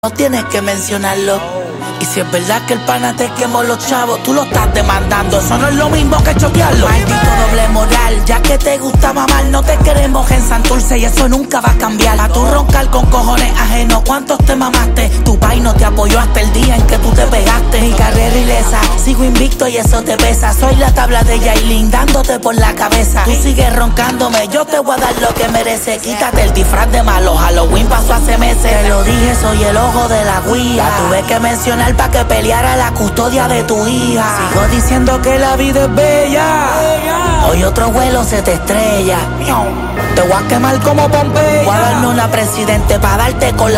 No tienes que mencionarlo. Y si es verdad que el pana te quemó los chavos, tú lo estás demandando. Eso no es lo mismo que chotearlo. Maldito doble moral, ya que te gusta mamar, no te queremos en Santurce y eso nunca va a cambiar. A tu roncar con cojones ajenos, ¿cuántos te mamaste? Tu pai no te apoyó hasta el día en que tú te pegaste. Mi carrera ilesa, sigo invicto y eso te pesa. Soy la tabla de Yailin dándote por la cabeza. Tú sigues roncándome, yo te voy a dar lo que merece. Quítate el disfraz de malo, Halloween pasó hace meses. Te lo dije, soy el ojo de la guía. Tuve que mencionar pa' que peleara la custodia de tu hija. Sigo diciendo que la vida es bella. Hoy otro vuelo se te estrella. Te voy a quemar como Pompeya. Voy a darme una presidente pa' darte con la